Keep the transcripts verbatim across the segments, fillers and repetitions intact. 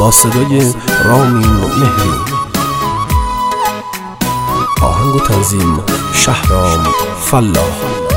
با صدای رامین مهری. آهنگ و تنظیم شهرام فلاح.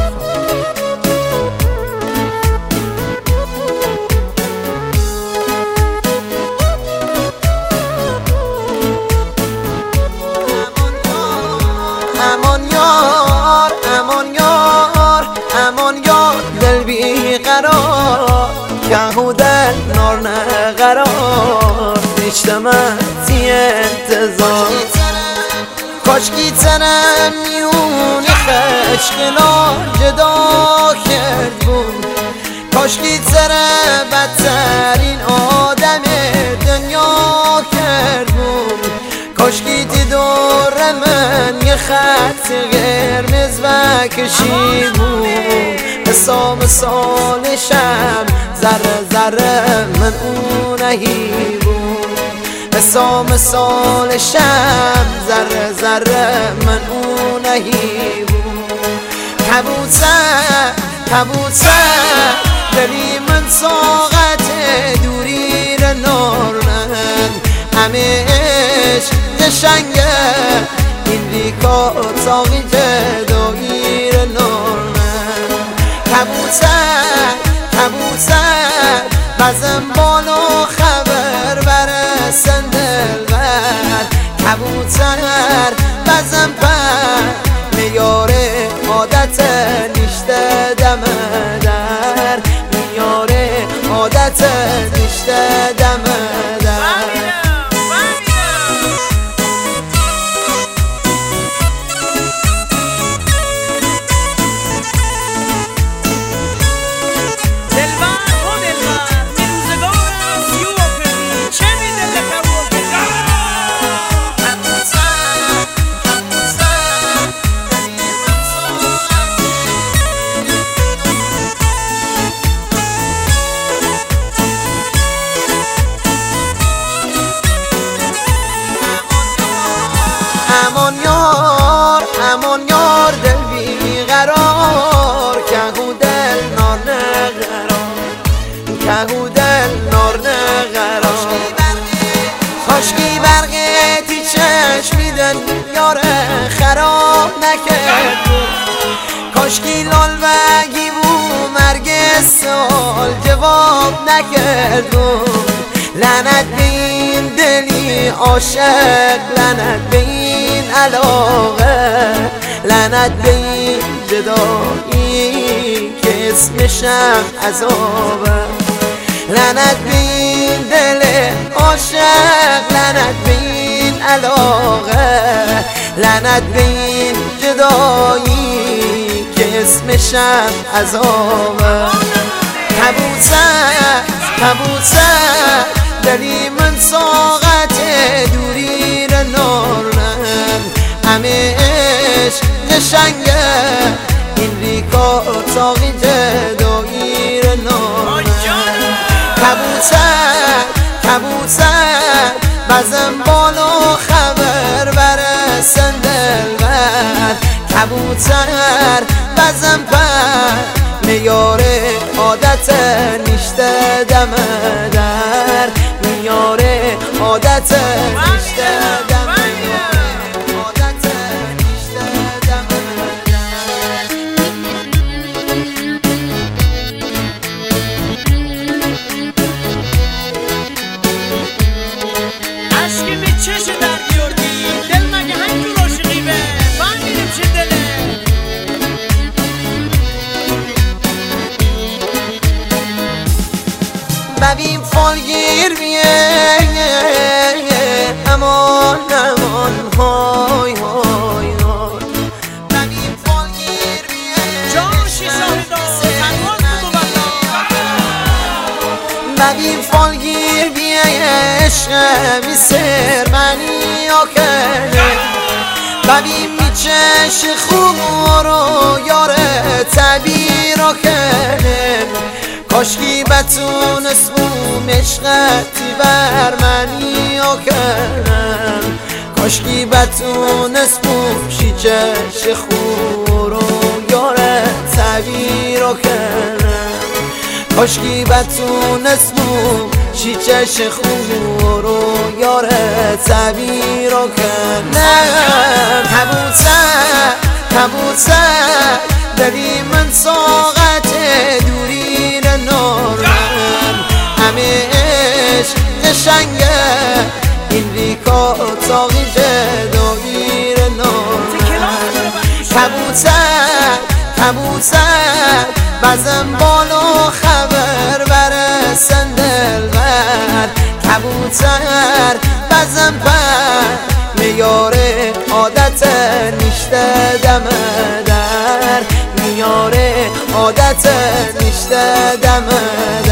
امان یار امان یار امان یار دل بی قرار که دل نار نقرار اجتماعی انتظار کاشکی تنم میونی خشقلا جدا کرد بود کاشکی تنم بدترین آدم دنیا کرد بود کاشکی تی دور من یه خط قرمز و کشی بود حسام سالشم ذره ذره من اونهی بود حسام سالشم ذره ذره من اونهی بود کبوتر کبوتر دلی من طاقت دوری را نارنن همه عشق قشنگه این ریکا تاقی جدایی را نارنن کبوتر کبوتر بزن بالا خبر برسن دلبر کبوتر بزن پر میار عادت نشته دم در میار عادت نشته دم در امان یار امان یار دل بی قرار که دل نار نقرار که دل نار نقرار کاشکی برقه تی چشمی دل یار خراب نکرد کاشکی لال بگی بو مرگ سال جواب نکرد لعنت به این دلی عاشق لعنت به این علاقه لعنت به این جدایی که اسمشم عذابه لعنت به این دل عاشق لعنت به این علاقه لعنت به این جدایی که اسمشم عذابه کبوتر کبوتر دلی من طاقت دوری را نارنن همه عشق قشنگه این ریکا تاقی جدایی را نارنن کبوتر کبوتر بزن بالا خبر برسن دلبر کبوتر بزن پر میار عادت نشته دم در میار عادت نشته دم عادت نشته دم عشقی به چش در بیردی دل مگه همینجور عاشقی به فهمیدیم چه دله ببین فالگیر بیه امان امان های های های ببین فالگیر بیه جاشی شاهدا سنوان بودو بلا ببین فالگیر بیه عشق میسر منی آکنه ببین میچش خوب رو یاره تبیر آکنه کاشکی بتونست بوم عشقتی بر منی آکنم کاشکی بتونست بوم شیچش خور و یاره تبیر آکنم کاشکی بتون اسمو شیچش خورو یاره تبیر رو کنم تبوسر تبوسر دادی من ساقت دورین نورم همهش قشنگه این ریکا تاقی جدویر نورم تبوسر تبوسر بزن بالو خبر برسن دلبر کبوتر بزن پر میاره عادت نشته دم در میاره عادت نشته دم در